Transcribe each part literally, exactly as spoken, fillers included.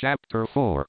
Chapter four.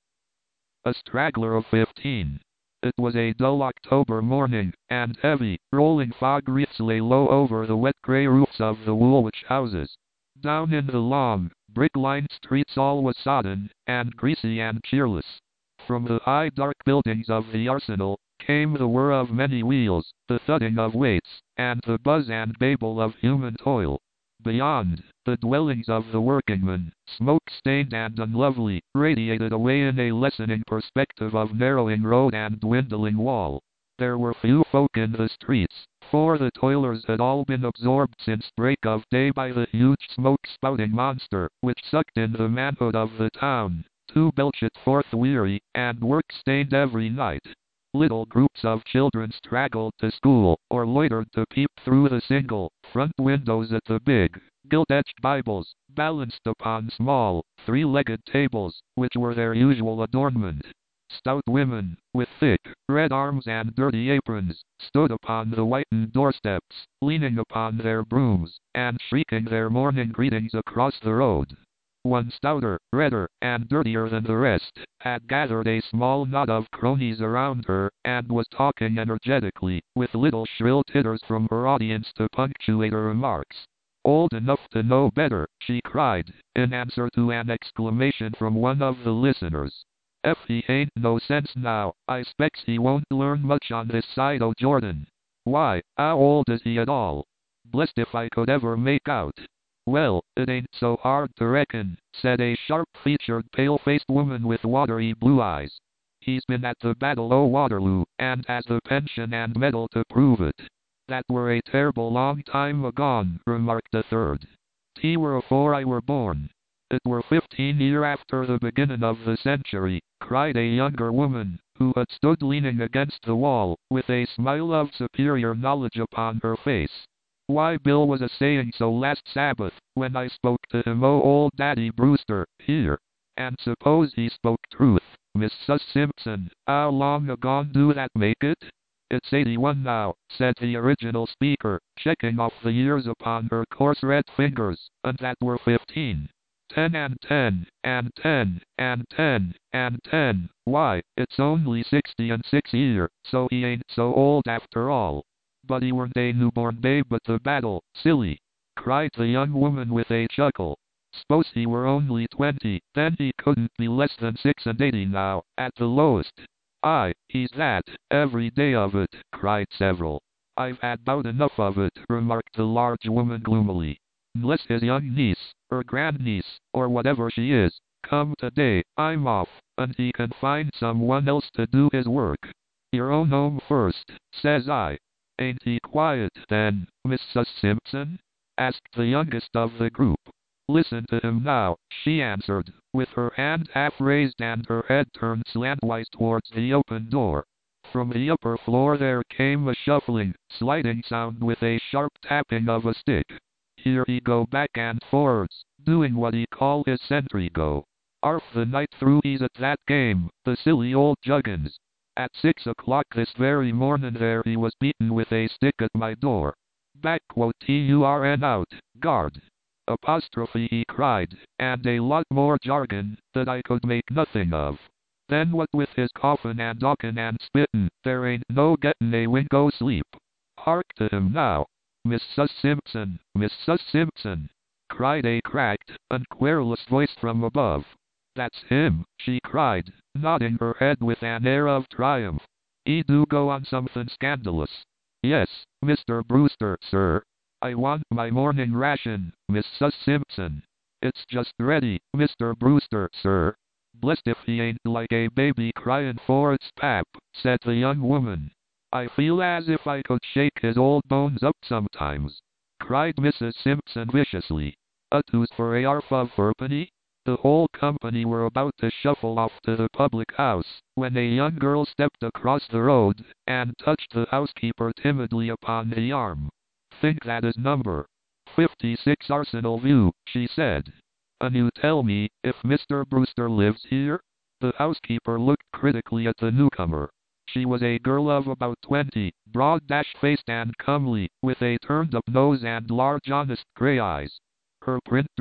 A straggler of fifteen. It was a dull October morning, and heavy, rolling fog wreaths lay low over the wet grey roofs of the Woolwich houses. Down in the long, brick-lined streets all was sodden, and greasy and cheerless. From the high dark buildings of the arsenal, came the whir of many wheels, the thudding of weights, and the buzz and babble of human toil. Beyond, the dwellings of the workingmen, smoke-stained and unlovely, radiated away in a lessening perspective of narrowing road and dwindling wall. There were few folk in the streets, for the toilers had all been absorbed since break of day by the huge smoke-spouting monster, which sucked in the manhood of the town, to belch it forth weary and work-stained every night. Little groups of children straggled to school, or loitered to peep through the single, front windows at the big, gilt-edged Bibles, balanced upon small, three-legged tables, which were their usual adornment. Stout women, with thick, red arms and dirty aprons, stood upon the whitened doorsteps, leaning upon their brooms, and shrieking their morning greetings across the road. One stouter, redder, and dirtier than the rest, had gathered a small knot of cronies around her, and was talking energetically, with little shrill titters from her audience to punctuate her remarks. "Old enough to know better," she cried, in answer to an exclamation from one of the listeners. "Ef he ain't no sense now, I specs he won't learn much on this side o' Jordan. Why, how old is he at all? Blest if I could ever make out." "Well, it ain't so hard to reckon," said a sharp-featured, pale-faced woman with watery blue eyes. "He's been at the Battle o' Waterloo, and has the pension and medal to prove it." "That were a terrible long time agone," remarked a third. "T were afore I were born." "It were fifteen year after the beginning of the century," cried a younger woman, who had stood leaning against the wall, with a smile of superior knowledge upon her face. "Why, Bill was a-saying so last Sabbath, when I spoke to him o' old Daddy Brewster, here. And suppose he spoke truth, Missus Simpson, how long agone do that make it?" "It's eighty-one now," said the original speaker, checking off the years upon her coarse red fingers, "and that were fifteen. Ten and ten, and ten, and ten, and ten, why, it's only sixty and six year, so he ain't so old after all." "But he weren't a newborn babe at the battle, silly!" cried the young woman with a chuckle. "S'pose he were only twenty, then he couldn't be less than six and eighty now, at the lowest." "Aye, he's that, every day of it," cried several. "I've had 'bout enough of it," remarked the large woman gloomily. "Unless his young niece, or grandniece, or whatever she is, come today, I'm off, and he can find someone else to do his work. Your own home first, says I." "Ain't he quiet, then, Missus Simpson?" asked the youngest of the group. "Listen to him now," she answered, with her hand half raised and her head turned slantwise towards the open door. From the upper floor there came a shuffling, sliding sound with a sharp tapping of a stick. "Here he go back and forwards, doing what he call his sentry go. Arf the night through he's at that game, the silly old juggins. At six o'clock this very morning there he was beaten with a stick at my door. Back quote turn out, guard! Apostrophe he cried, and a lot more jargon, that I could make nothing of. Then what with his coughin' and hawkin' and spittin', there ain't no gettin' a wink o' sleep. Hark to him now! Missus Simpson, Missus Simpson!" cried a cracked and querulous voice from above. "That's him," she cried, nodding her head with an air of triumph. "He do go on somethin' scandalous. Yes, Mister Brewster, sir. I want my morning ration, Missus Simpson. It's just ready, Mister Brewster, sir." "Blest if he ain't like a baby cryin' for its pap," said the young woman. "I feel as if I could shake his old bones up sometimes," cried Missus Simpson viciously. "A two's for a arf of fourpenny?" The whole company were about to shuffle off to the public house, when a young girl stepped across the road, and touched the housekeeper timidly upon the arm. "Think that is number fifty-six Arsenal View," she said. "And you tell me, if Mister Brewster lives here?" The housekeeper looked critically at the newcomer. She was a girl of about twenty, broad dash-faced and comely, with a turned-up nose and large honest grey eyes. Her print dress,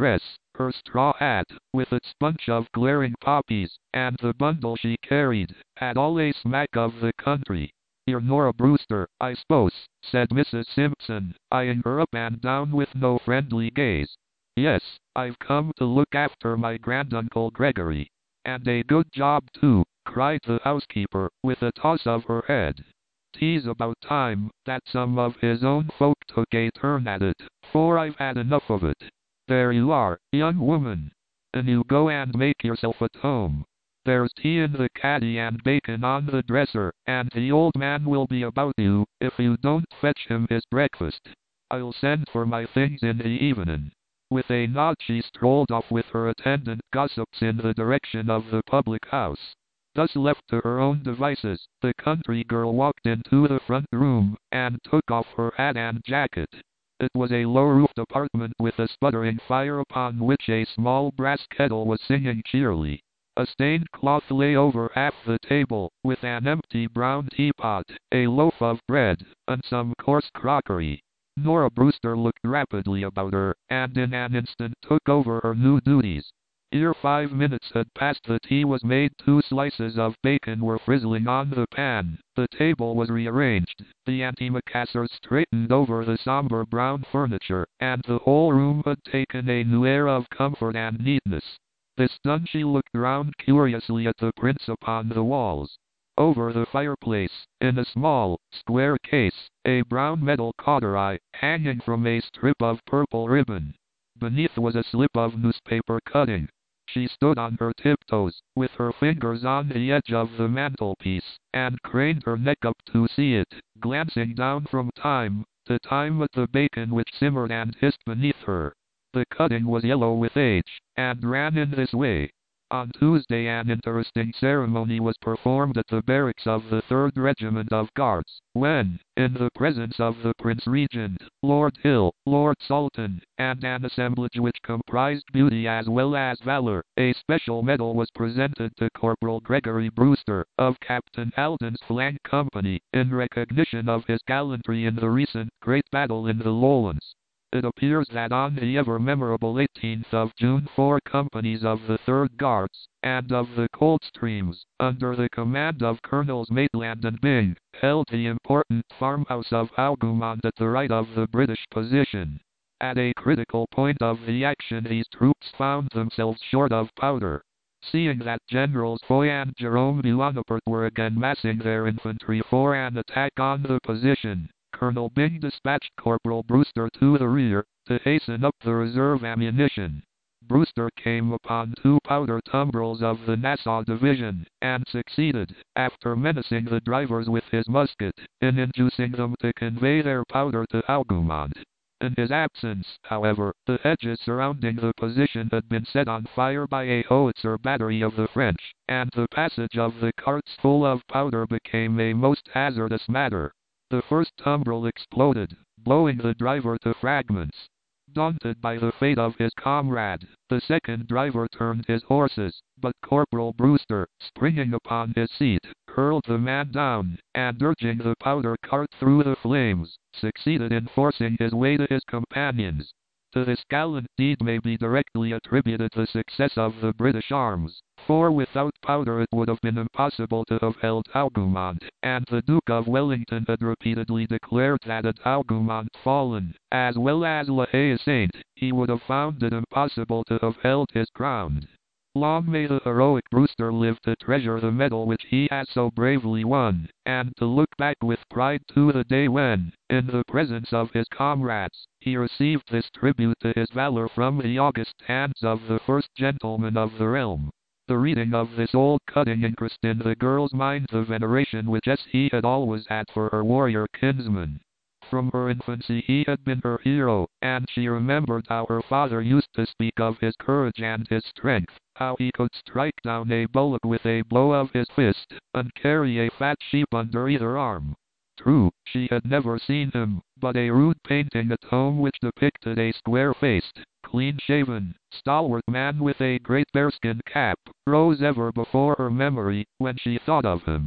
Her straw hat, with its bunch of glaring poppies, and the bundle she carried, had all a smack of the country. "You're Nora Brewster, I suppose," said Missus Simpson, eyeing her up and down with no friendly gaze. "Yes, I've come to look after my granduncle Gregory. And a good job too," cried the housekeeper, with a toss of her head. "'Tis about time that some of his own folk took a turn at it, for I've had enough of it. There you are, young woman. And you go and make yourself at home. There's tea in the caddy and bacon on the dresser, and the old man will be about you, if you don't fetch him his breakfast. I'll send for my things in the evening." With a nod she strolled off with her attendant gossips in the direction of the public house. Thus left to her own devices, the country girl walked into the front room, and took off her hat and jacket. It was a low-roofed apartment with a sputtering fire upon which a small brass kettle was singing cheerily. A stained cloth lay over half the table, with an empty brown teapot, a loaf of bread, and some coarse crockery. Nora Brewster looked rapidly about her, and in an instant took over her new duties. Ere five minutes had passed the tea was made, two slices of bacon were frizzling on the pan, the table was rearranged, the antimacassars straightened over the somber brown furniture, and the whole room had taken a new air of comfort and neatness. This done, she looked round curiously at the prints upon the walls. Over the fireplace, in a small, square case, a brown metal cautery, hanging from a strip of purple ribbon. Beneath was a slip of newspaper cutting. She stood on her tiptoes, with her fingers on the edge of the mantelpiece, and craned her neck up to see it, glancing down from time to time at the bacon which simmered and hissed beneath her. The cutting was yellow with age, and ran in this way. On Tuesday an interesting ceremony was performed at the barracks of the third Regiment of Guards, when, in the presence of the Prince Regent, Lord Hill, Lord Salton, and an assemblage which comprised beauty as well as valor, a special medal was presented to Corporal Gregory Brewster, of Captain Alden's Flank Company, in recognition of his gallantry in the recent great battle in the Lowlands. It appears that on the ever-memorable eighteenth of June four companies of the third Guards, and of the Coldstreams, under the command of Colonels Maitland and Byng, held the important farmhouse of Hougoumont at the right of the British position. At a critical point of the action these troops found themselves short of powder. Seeing that Generals Foy and Jerome Buonaparte were again massing their infantry for an attack on the position, Colonel Byng dispatched Corporal Brewster to the rear, to hasten up the reserve ammunition. Brewster came upon two powder tumbrils of the Nassau Division, and succeeded, after menacing the drivers with his musket, in inducing them to convey their powder to Hougoumont. In his absence, however, the hedges surrounding the position had been set on fire by a howitzer battery of the French, and the passage of the carts full of powder became a most hazardous matter. The first tumbril exploded, blowing the driver to fragments. Daunted by the fate of his comrade, the second driver turned his horses, but Corporal Brewster, springing upon his seat, hurled the man down, and urging the powder cart through the flames, succeeded in forcing his way to his companions. To this gallant deed may be directly attributed the success of the British arms, for without powder it would have been impossible to have held Hougoumont, and the Duke of Wellington had repeatedly declared that had Hougoumont fallen, as well as La Haye Sainte, he would have found it impossible to have held his ground. Long may the heroic Brewster live to treasure the medal which he has so bravely won, and to look back with pride to the day when, in the presence of his comrades, he received this tribute to his valor from the august hands of the first gentleman of the realm. The reading of this old cutting increased in the girl's mind the veneration which he had always had for her warrior kinsman. From her infancy he had been her hero, and she remembered how her father used to speak of his courage and his strength, how he could strike down a bullock with a blow of his fist, and carry a fat sheep under either arm. True, she had never seen him, but a rude painting at home which depicted a square-faced, clean-shaven, stalwart man with a great bearskin cap, rose ever before her memory, when she thought of him.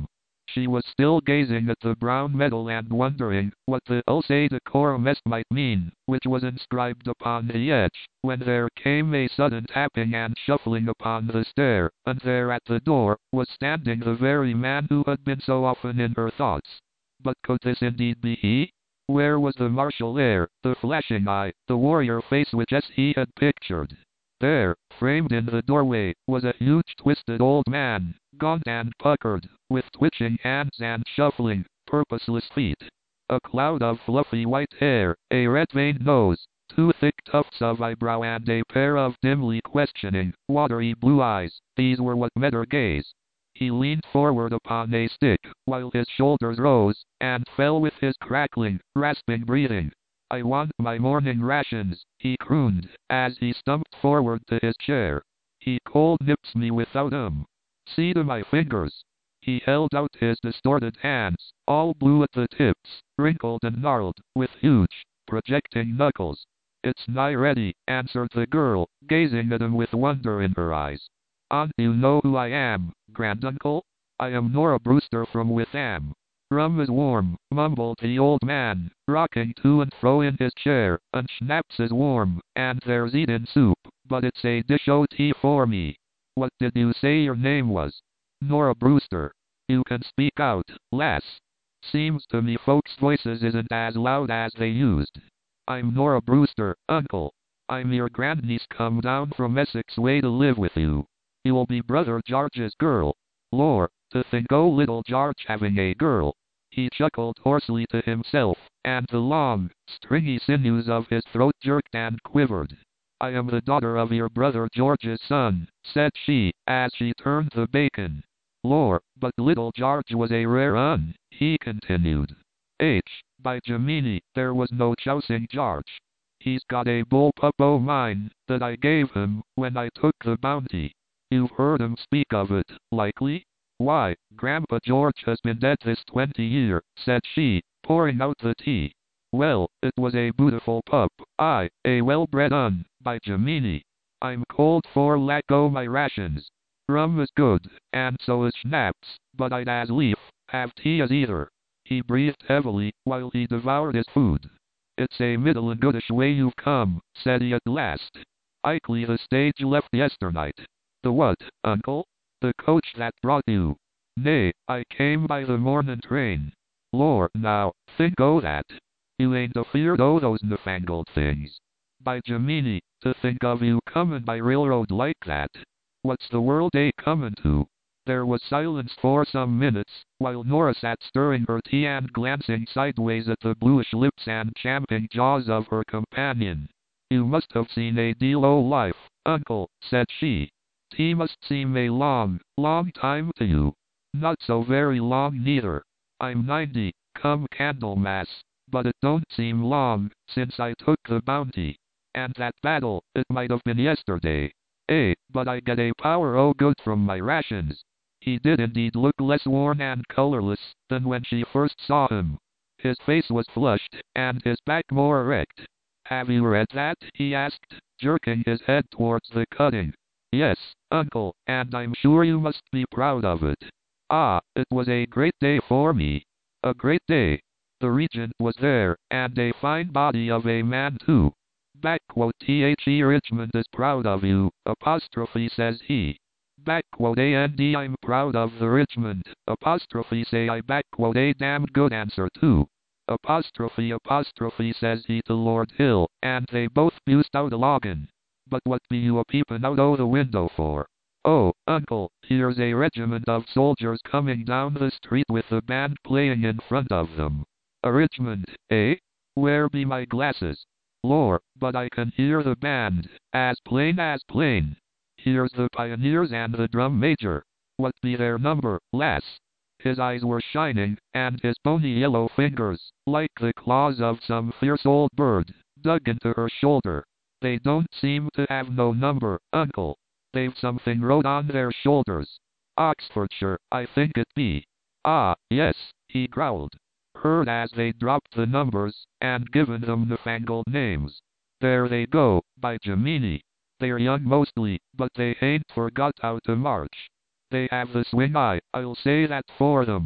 She was still gazing at the brown medal and wondering what the Ulce Decorum Est might mean, which was inscribed upon the edge, when there came a sudden tapping and shuffling upon the stair, and there at the door was standing the very man who had been so often in her thoughts. But could this indeed be he? Where was the martial air, the flashing eye, the warrior face which as he had pictured? There, framed in the doorway, was a huge twisted old man, gaunt and puckered, with twitching hands and shuffling, purposeless feet. A cloud of fluffy white hair, a red-veined nose, two thick tufts of eyebrow and a pair of dimly questioning, watery blue eyes, these were what met her gaze. He leaned forward upon a stick, while his shoulders rose, and fell with his crackling, rasping breathing. "I want my morning rations," he crooned, as he stumped forward to his chair. "He cold nips me without 'em. See to my fingers." He held out his distorted hands, all blue at the tips, wrinkled and gnarled, with huge, projecting knuckles. "It's nigh ready," answered the girl, gazing at him with wonder in her eyes. "And you know who I am, granduncle? I am Nora Brewster from Witham." "Rum is warm," mumbled the old man, rocking to and fro in his chair, "and schnapps is warm, and there's Eden soup, but it's a dish o' tea for me. What did you say your name was?" "Nora Brewster." "You can speak out, lass. Seems to me folks' voices isn't as loud as they used." "I'm Nora Brewster, uncle. I'm your grandniece come down from Essex way to live with you. You'll be brother George's girl. Lor, to think o' little George having a girl." He chuckled hoarsely to himself, and the long, stringy sinews of his throat jerked and quivered. "I am the daughter of your brother George's son," said she, as she turned the bacon. "Lor, but little George was a rare un," he continued. "H, by Gemini, there was no chousing George. He's got a bull pup o' mine, that I gave him, when I took the bounty. You've heard him speak of it, likely? Why, Grandpa George has been dead this twenty year," said she, pouring out the tea. "Well, it was a beautiful pup, aye, a well-bred un, by Gemini. I'm cold for lack o' my rations. Rum is good, and so is schnapps, but I'd as lief have tea as either." He breathed heavily, while he devoured his food. "It's a middlin' goodish way you've come," said he at last. "Ikely the stage left yesternight." "The what, uncle?" "The coach that brought you." "Nay, I came by the mornin' train." "Lor, now, think o' that. You ain't afeard o' those newfangled things. By Gemini, to think of you comin' by railroad like that. What's the world a comin' to?" There was silence for some minutes, while Nora sat stirring her tea and glancing sideways at the bluish lips and champing jaws of her companion. "You must have seen a deal o' life, uncle," said she. "Tea must seem a long, long time to you." "Not so very long neither. I'm ninety, come Candlemas, but it don't seem long, since I took the bounty. And that battle, it might have been yesterday. Eh, but I get a power o' good from my rations." He did indeed look less worn and colorless than when she first saw him. His face was flushed, and his back more erect. "Have you read that?" he asked, jerking his head towards the cutting. "Yes, uncle, and I'm sure you must be proud of it." "Ah, it was a great day for me." "A great day." The regent was there, and a fine body of a man too. Backquote The Richmond is proud of you, apostrophe says he. Backquote and I'm proud of the Richmond, apostrophe say I backquote a damned good answer too. Apostrophe apostrophe says he to Lord Hill, and they both bused out a loggin'. "But what be you a peepin' out o' the window for?" "Oh, uncle, here's a regiment of soldiers coming down the street with the band playing in front of them." "A regiment, eh? Where be my glasses? Lor, but I can hear the band, as plain as plain. Here's the pioneers and the drum major. What be their number, lass?" His eyes were shining, and his bony yellow fingers, like the claws of some fierce old bird, dug into her shoulder. "They don't seem to have no number, uncle. They've something wrote on their shoulders. Oxfordshire, I think it be." "Ah, yes," he growled. "Heard as they dropped the numbers, and given them newfangled names. There they go, by Gemini. They're young mostly, but they hain't forgot how to march. They have the swing eye, I'll say that for them.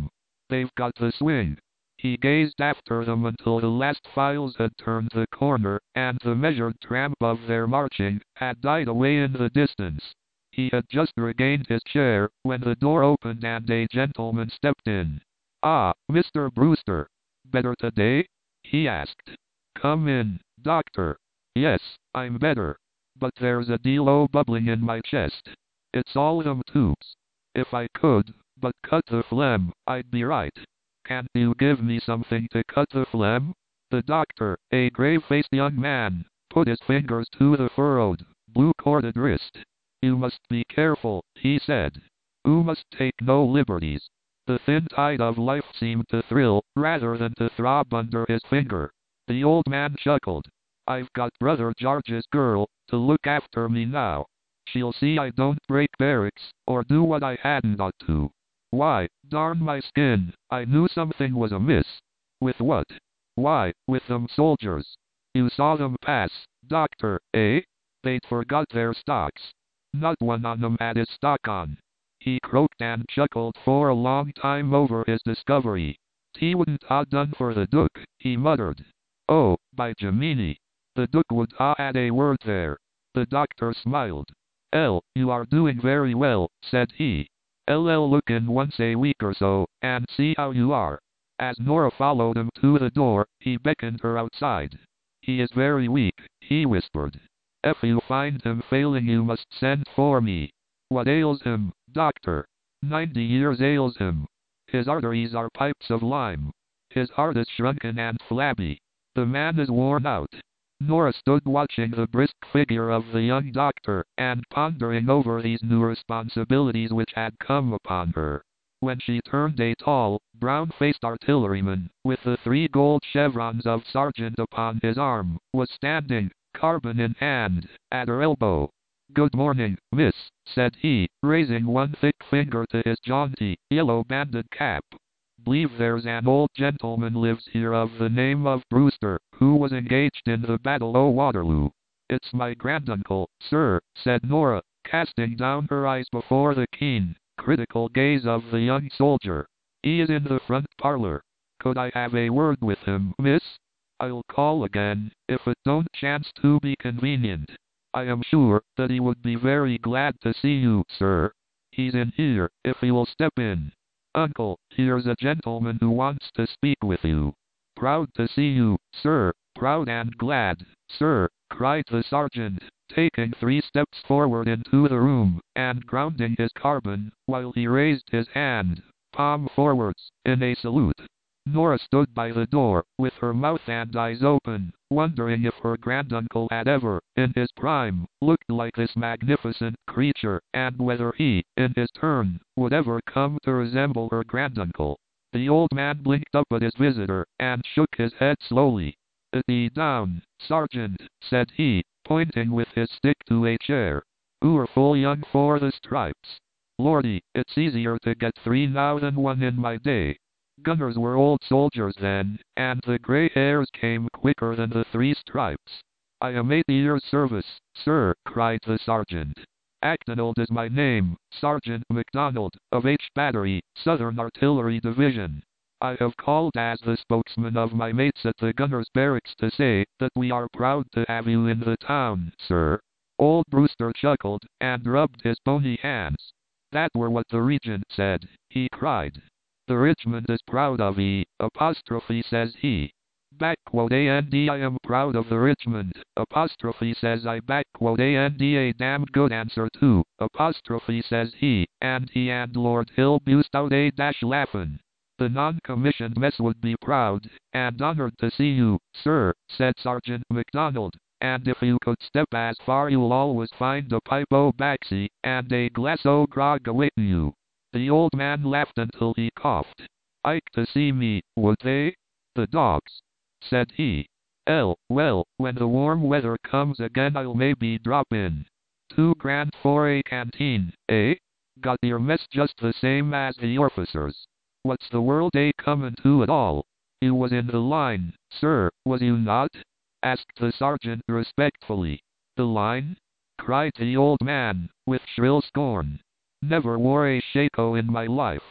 They've got the swing. He gazed after them until the last files had turned the corner, and the measured tramp of their marching had died away in the distance. He had just regained his chair, when the door opened and a gentleman stepped in. "Ah, Mister Brewster. Better today?" he asked. "Come in, doctor." "Yes, I'm better. But there's a deal o' bubbling in my chest. It's all them tubes. If I could but cut the phlegm, I'd be right. Can't you give me something to cut the phlegm?" The doctor, a grave-faced young man, put his fingers to the furrowed, blue-corded wrist. "You must be careful," he said. "You must take no liberties." The thin tide of life seemed to thrill, rather than to throb under his finger. The old man chuckled. "I've got Brother George's girl to look after me now. She'll see I don't break barracks, or do what I hadn't ought to. Why, darn my skin, I knew something was amiss." "With what?" "Why, with them soldiers. You saw them pass, doctor, eh? They'd forgot their stocks. Not one on them had his stock on." He croaked and chuckled for a long time over his discovery. "He wouldn't ha' done for the Duke," he muttered. "Oh, by Gemini! The Duke would ha' had a word there." The doctor smiled. "L, you are doing very well," said he. "I'll look in once a week or so, and see how you are." As Nora followed him to the door, he beckoned her outside. "He is very weak," he whispered. "If you find him failing, you must send for me." "What ails him, doctor?" "Ninety years ails him. His arteries are pipes of lime. His heart is shrunken and flabby. The man is worn out." Nora stood watching the brisk figure of the young doctor, and pondering over these new responsibilities which had come upon her. When she turned, a tall, brown-faced artilleryman, with the three gold chevrons of sergeant upon his arm, was standing, carbine in hand, at her elbow. "Good morning, miss," said he, raising one thick finger to his jaunty, yellow-banded cap. "Believe there's an old gentleman lives here of the name of Brewster, who was engaged in the Battle o' Waterloo." "It's my granduncle, sir," said Nora, casting down her eyes before the keen, critical gaze of the young soldier. "He is in the front parlor. Could I have a word with him, miss? I'll call again, if it don't chance to be convenient. I am sure that he would be very glad to see you, sir. He's in here, if he will step in." "Uncle, here's a gentleman who wants to speak with you." "Proud to see you, sir, proud and glad, sir," cried the sergeant, taking three steps forward into the room, and grounding his carbine, while he raised his hand, palm forwards, in a salute. Nora stood by the door, with her mouth and eyes open, wondering if her granduncle had ever, in his prime, looked like this magnificent creature, and whether he, in his turn, would ever come to resemble her granduncle. The old man blinked up at his visitor, and shook his head slowly. "Sit ye down, sergeant," said he, pointing with his stick to a chair. "Oo're full young for the stripes. Lordy, it's easier to get three now than one in my day. Gunners were old soldiers then, and the grey hairs came quicker than the three stripes." "I am eight years' service, sir," cried the sergeant. "Actonald is my name, Sergeant MacDonald, of H Battery, Southern Artillery Division. I have called as the spokesman of my mates at the Gunners' Barracks to say that we are proud to have you in the town, sir." Old Brewster chuckled, and rubbed his bony hands. "That were what the Regent said," he cried. "The regiment is proud of ye, apostrophe says he. Backquote and I am proud of the regiment, apostrophe says I backquote and a damned good answer too, apostrophe says he, and he and Lord Hill bused out a dash laughin'. The non-commissioned mess would be proud, and honored to see you, sir," said Sergeant MacDonald, "and if you could step as far you'll always find a pipe o' baxy, and a glass o' grog awaitin' you." The old man laughed until he coughed. "Ike to see me, would they? The dogs," said he. "L, well, when the warm weather comes again I'll maybe drop in. Two grand for a canteen, eh? Got your mess just the same as the officers. What's the world a comin' to at all? You was in the line, sir, was you not?" asked the sergeant respectfully. "The line?" cried the old man, with shrill scorn. "Never wore a shako in my life.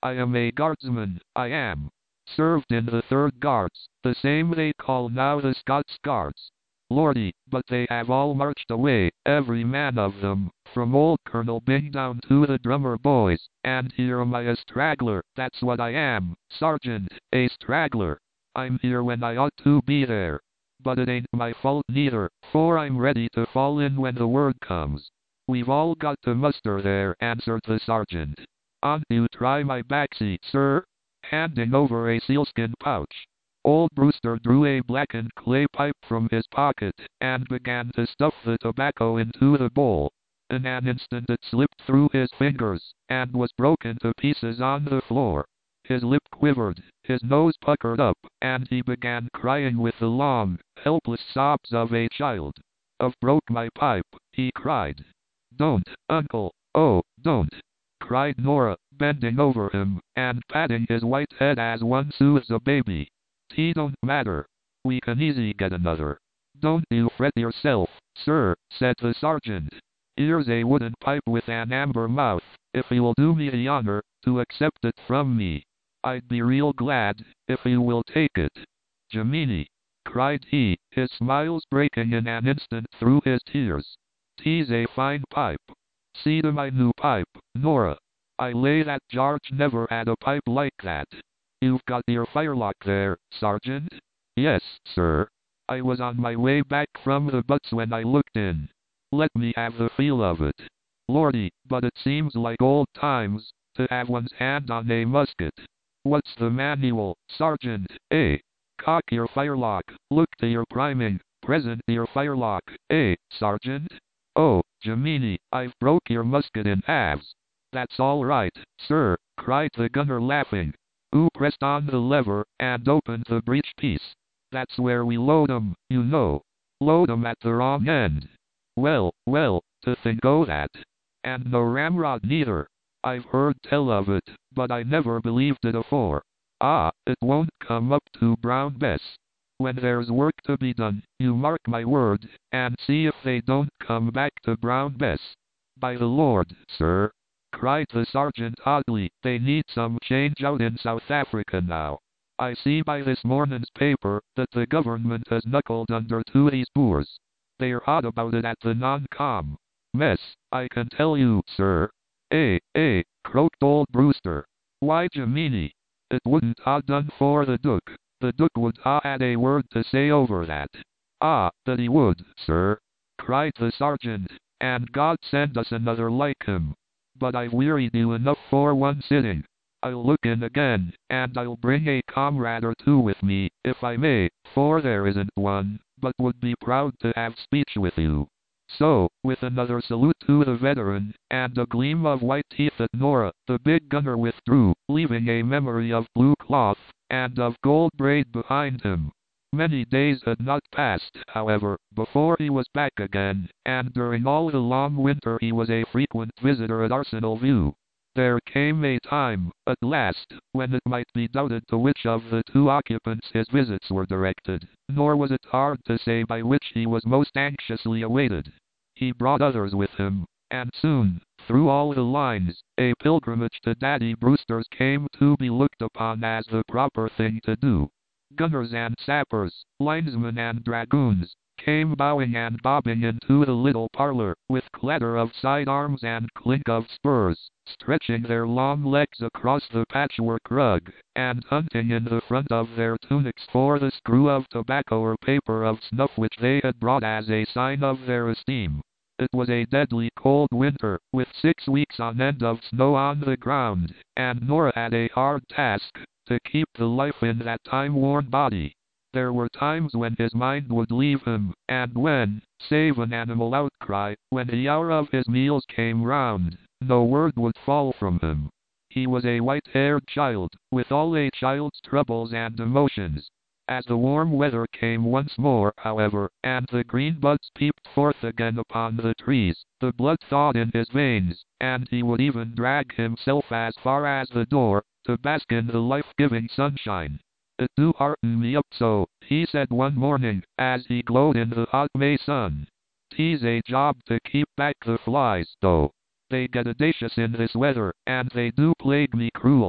I am a guardsman, I am. Served in the third Guards, the same they call now the Scots Guards. Lordy, but they have all marched away, every man of them, from old Colonel Byng down to the drummer boys, and here am I a straggler, that's what I am, Sergeant, a straggler. I'm here when I ought to be there. But it ain't my fault neither, for I'm ready to fall in when the word comes. We've all got to muster there, answered the sergeant. On you try my backseat, sir, handing over a sealskin pouch. Old Brewster drew a blackened clay pipe from his pocket, and began to stuff the tobacco into the bowl. In an instant it slipped through his fingers, and was broken to pieces on the floor. His lip quivered, his nose puckered up, and he began crying with the long, helpless sobs of a child. I've broke my pipe, he cried. Don't, uncle, oh, don't, cried Nora, bending over him, and patting his white head as one soothes a baby. Tea don't matter. We can easy get another. Don't you fret yourself, sir, said the sergeant. Here's a wooden pipe with an amber mouth, if you'll do me the honor to accept it from me. I'd be real glad, if you will take it. Gemini, cried he, his smiles breaking in an instant through his tears. Tea's a fine pipe. See to my new pipe, Nora. I lay that George never had a pipe like that. You've got your firelock there, Sergeant? Yes, sir. I was on my way back from the butts when I looked in. Let me have the feel of it. Lordy, but it seems like old times, to have one's hand on a musket. What's the manual, Sergeant, eh? Cock your firelock, look to your priming, present your firelock, eh, Sergeant? Oh, Gemini, I've broke your musket in halves. That's all right, sir, cried the gunner laughing. Who pressed on the lever, and opened the breech piece. That's where we load 'em, you know. Load 'em at the wrong end. Well, well, to think o' that. And no ramrod neither. I've heard tell of it, but I never believed it afore. Ah, it won't come up to Brown Bess. When there's work to be done, you mark my word, and see if they don't come back to Brown Bess. By the Lord, sir, cried the sergeant oddly, they need some change out in South Africa now. I see by this morning's paper that the government has knuckled under to these Boers. They're hot about it at the non-com. Mess, I can tell you, sir. Eh, eh, croaked old Brewster. Why, Gemini, it wouldn't ha' done for the Duke. The Duke would ha' had a word to say over that. Ah, that he would, sir, cried the sergeant, and God send us another like him. But I've wearied you enough for one sitting. I'll look in again, and I'll bring a comrade or two with me, if I may, for there isn't one, but would be proud to have speech with you. So, with another salute to the veteran, and a gleam of white teeth at Nora, the big gunner withdrew, leaving a memory of blue cloth, and of gold braid behind him. Many days had not passed, however, before he was back again, and during all the long winter he was a frequent visitor at Arsenal View. There came a time, at last, when it might be doubted to which of the two occupants his visits were directed, nor was it hard to say by which he was most anxiously awaited. He brought others with him, and soon, through all the lines, a pilgrimage to Daddy Brewster's came to be looked upon as the proper thing to do. Gunners and sappers, linesmen and dragoons, came bowing and bobbing into the little parlor, with clatter of sidearms and clink of spurs, stretching their long legs across the patchwork rug, and hunting in the front of their tunics for the screw of tobacco or paper of snuff which they had brought as a sign of their esteem. It was a deadly cold winter, with six weeks on end of snow on the ground, and Nora had a hard task, to keep the life in that time-worn body. There were times when his mind would leave him, and when, save an animal outcry, when the hour of his meals came round, no word would fall from him. He was a white-haired child, with all a child's troubles and emotions. As the warm weather came once more, however, and the green buds peeped forth again upon the trees, the blood thawed in his veins, and he would even drag himself as far as the door, to bask in the life-giving sunshine. It do hearten me up so, he said one morning, as he glowed in the hot May sun. T''s a job to keep back the flies, though. They get audacious in this weather, and they do plague me cruel.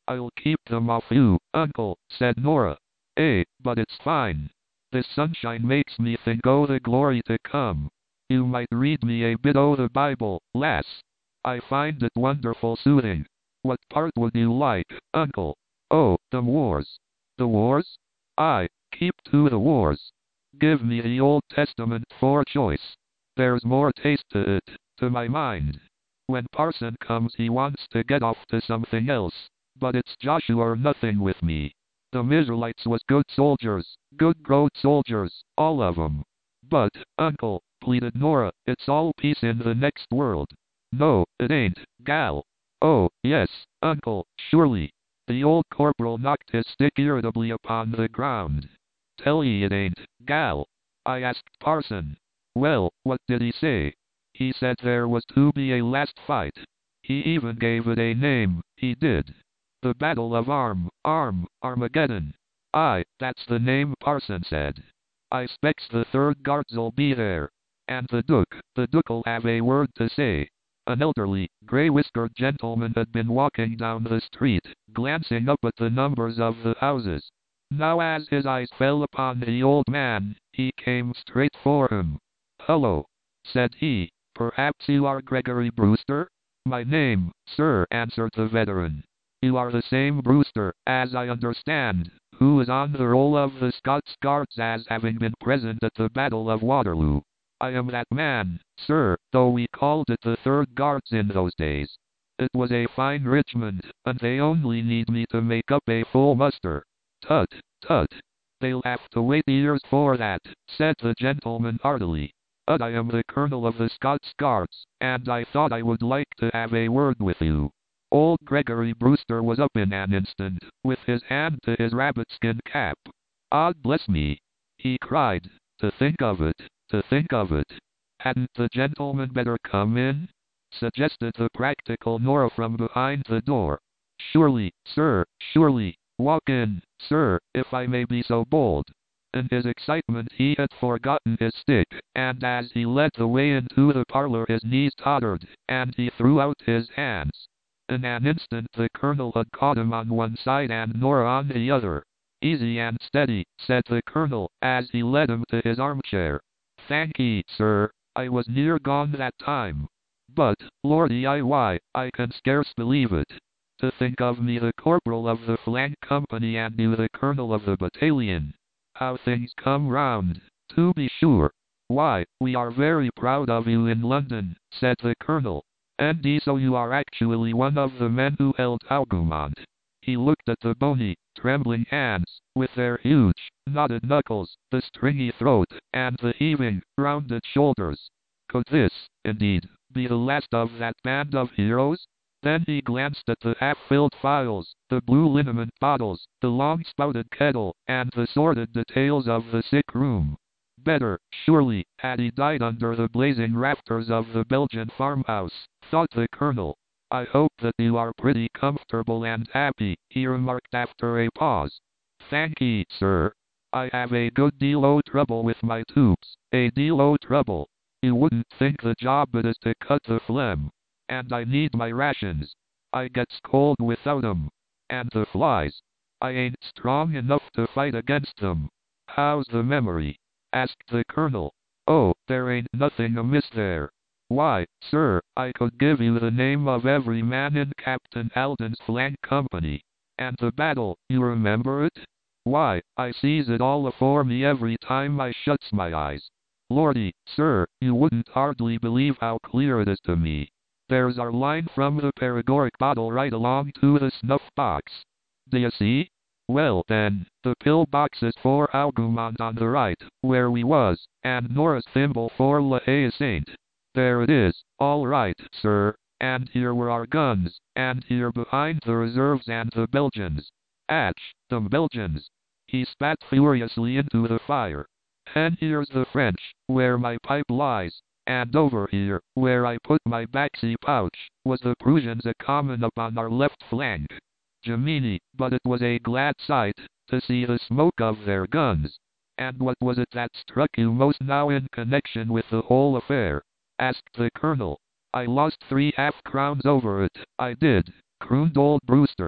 I'll keep them off you, Uncle, said Nora. Eh, but it's fine. This sunshine makes me think o' the glory to come. You might read me a bit o' the Bible, lass. I find it wonderful soothing. What part would you like, Uncle? Oh, the wars. The wars? Aye, keep to the wars. Give me the Old Testament for choice. There's more taste to it, to my mind. When Parson comes he wants to get off to something else, but it's Joshua or nothing with me. The Israelites was good soldiers, good growed soldiers, all of 'em. But, Uncle, pleaded Nora, it's all peace in the next world. No, it ain't, gal. Oh, yes, Uncle, surely. The old corporal knocked his stick irritably upon the ground. Tell ye it ain't, gal. I asked Parson. Well, what did he say? He said there was to be a last fight. He even gave it a name, he did. The Battle of Arm, Arm, Armageddon. Aye, that's the name, Parson said. I specs the third guards'll be there. And the Duke, the Duke'll have a word to say. An elderly, grey-whiskered gentleman had been walking down the street, glancing up at the numbers of the houses. Now as his eyes fell upon the old man, he came straight for him. Hello, said he, perhaps you are Gregory Brewster? My name, sir, answered the veteran. You are the same Brewster, as I understand, who is on the roll of the Scots Guards as having been present at the Battle of Waterloo. I am that man, sir, though we called it the Third Guards in those days. It was a fine regiment, and they only need me to make up a full muster. Tut, tut. They'll have to wait years for that, said the gentleman heartily. But I am the colonel of the Scots Guards, and I thought I would like to have a word with you. Old Gregory Brewster was up in an instant, with his hand to his rabbit-skin cap. "God bless me!" he cried. "To think of it, to think of it! Hadn't the gentleman better come in?" suggested the practical Nora from behind the door. "Surely, sir, surely. Walk in, sir, if I may be so bold." In his excitement he had forgotten his stick, and as he led the way into the parlor his knees tottered, and he threw out his hands. In an instant the colonel had caught him on one side and Nora on the other. "Easy and steady," said the colonel, as he led him to his armchair. "Thankee, sir, I was near gone that time. But, lordy I why, I can scarce believe it. To think of me the corporal of the flank company and you the colonel of the battalion. How things come round, to be sure. Why, we are very proud of you in London," said the colonel. "And so you are actually one of the men who held Hougoumont." He looked at the bony, trembling hands, with their huge, knotted knuckles, the stringy throat, and the heaving, rounded shoulders. Could this, indeed, be the last of that band of heroes? Then he glanced at the half-filled phials, the blue liniment bottles, the long-spouted kettle, and the sordid details of the sick room. Better, surely, had he died under the blazing rafters of the Belgian farmhouse, thought the colonel. "I hope that you are pretty comfortable and happy," he remarked after a pause. "Thankee, sir. I have a good deal o' trouble with my tubes, a deal o' trouble. You wouldn't think the job it is to cut the phlegm. And I need my rations. I gets cold without 'em. And the flies. I ain't strong enough to fight against them. How's the memory?" asked the colonel. "Oh, there ain't nothing amiss there. Why, sir, I could give you the name of every man in Captain Alden's flank company. And the battle, you remember it? Why, I sees it all afore me every time I shuts my eyes. Lordy, sir, you wouldn't hardly believe how clear it is to me. There's our line from the paregoric bottle right along to the snuff box. D'ye see? Well then, the pill box is for Hougoumont on the right, where we was, and Nora's thimble for La Haye Saint. There it is, all right, sir, and here were our guns, and here behind the reserves and the Belgians. Ach, them Belgians!" He spat furiously into the fire. "And here's the French, where my pipe lies, and over here, where I put my baxi pouch, was the Prussians a comin' up on our left flank. Gemini, but it was a glad sight, to see the smoke of their guns." "And what was it that struck you most now in connection with the whole affair?" asked the colonel. "I lost three half-crowns over it, I did," crooned old Brewster.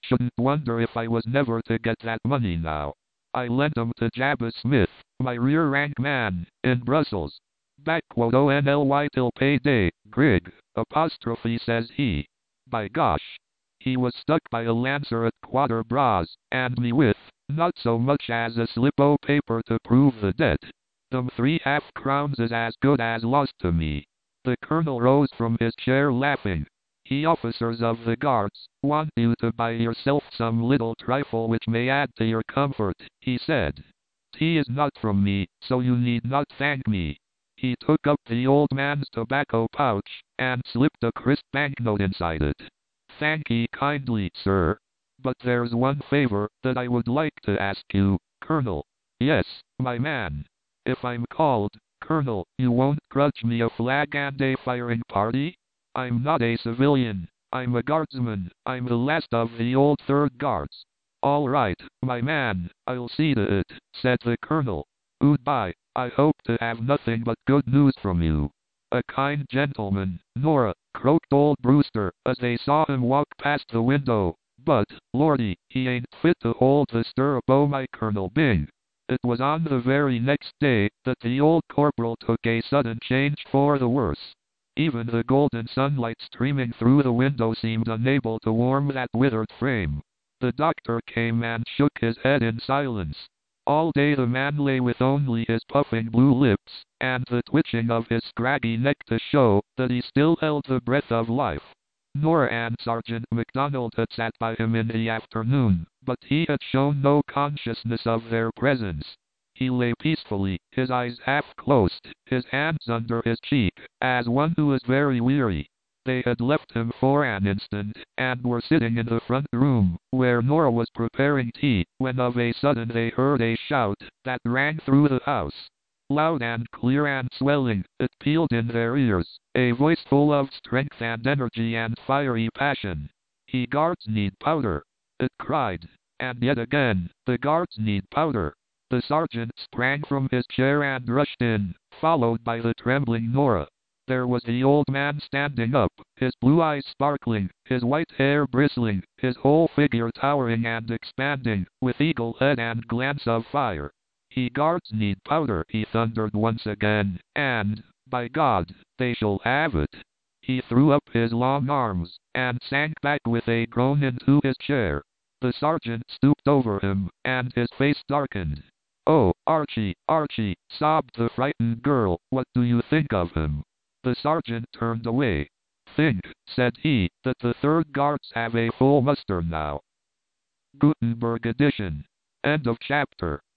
Shouldn't wonder if I was never to get that money now. I lent 'em to Jabez Smith, my rear rank man, in Brussels. Backquote O N L Y till payday, Grig, apostrophe says he. By gosh. He was stuck by a lancer at Quatre Bras, and me with, not so much as a slip o' paper to prove the debt. Them three half crowns is as good as lost to me. The colonel rose from his chair laughing. He officers of the guards, want you to buy yourself some little trifle which may add to your comfort, he said. Tea is not from me, so you need not thank me. He took up the old man's tobacco pouch, and slipped a crisp banknote inside it. Thank ye kindly, sir. But there's one favor that I would like to ask you, Colonel. Yes, my man. If I'm called, Colonel, you won't grudge me a flag and a firing party? I'm not a civilian. I'm a guardsman. I'm the last of the old third guards. All right, my man, I'll see to it, said the colonel. Goodbye. I hope to have nothing but good news from you. A kind gentleman, Nora, croaked old Brewster, as they saw him walk past the window. But, lordy, he ain't fit to hold the stirrup o' my Colonel Byng. It was on the very next day that the old corporal took a sudden change for the worse. Even the golden sunlight streaming through the window seemed unable to warm that withered frame. The doctor came and shook his head in silence. All day the man lay with only his puffing blue lips, and the twitching of his scraggy neck to show that he still held the breath of life. Nora and Sergeant MacDonald had sat by him in the afternoon, but he had shown no consciousness of their presence. He lay peacefully, his eyes half closed, his hands under his cheek, as one who is very weary. They had left him for an instant, and were sitting in the front room, where Nora was preparing tea, when of a sudden they heard a shout that rang through the house. Loud and clear and swelling, it pealed in their ears, a voice full of strength and energy and fiery passion. "He guards need powder," it cried. And yet again, "The guards need powder." The sergeant sprang from his chair and rushed in, followed by the trembling Nora. There was the old man standing up, his blue eyes sparkling, his white hair bristling, his whole figure towering and expanding, with eagle head and glance of fire. "He guards need powder," he thundered once again, "and, by God, they shall have it." He threw up his long arms, and sank back with a groan into his chair. The sergeant stooped over him, and his face darkened. "Oh, Archie, Archie," sobbed the frightened girl, "what do you think of him?" The sergeant turned away. "Think," said he, "that the third guards have a full muster now." Gutenberg edition. End of chapter.